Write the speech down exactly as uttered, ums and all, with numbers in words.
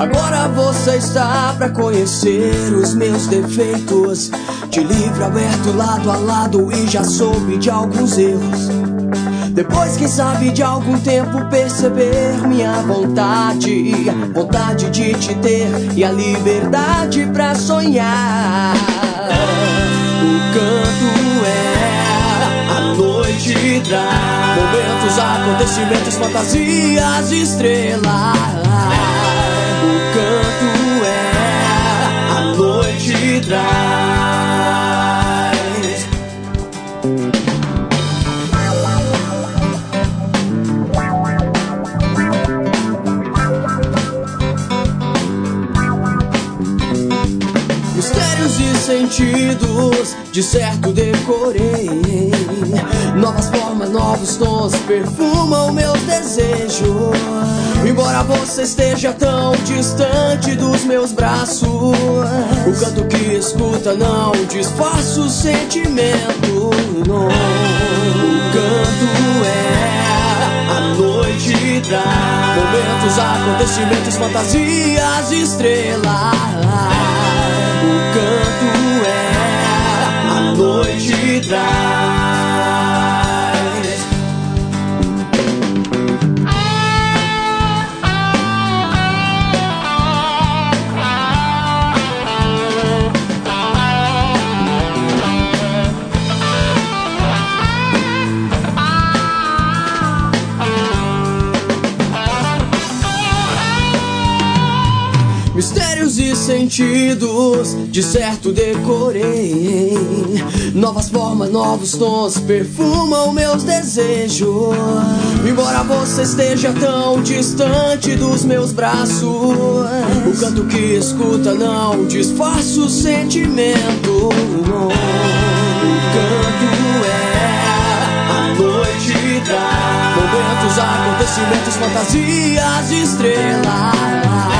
Agora você está pra conhecer os meus defeitos. De livro aberto lado a lado e já soube de alguns erros. Depois, quem sabe, de algum tempo perceber minha vontade, vontade de te ter e a liberdade pra sonhar. O canto é, a noite traz momentos, acontecimentos, fantasias, estrelas. O canto é, a noite traz. Mistérios e sentidos, de certo decorei. Novas formas, novos tons perfumam meus desejos. Embora você esteja tão distante dos meus braços, o canto que escuta não disfarça o sentimento, não. O canto é, a noite traz momentos, acontecimentos, fantasias, estrelas. O canto é, a noite traz. Mistérios e sentidos, de certo decorei. Novas formas, novos tons perfumam meus desejos. Embora você esteja tão distante dos meus braços, o canto que escuta não disfarça o sentimento, não. O canto é, a noite traz momentos, acontecimentos, fantasias, estrelas.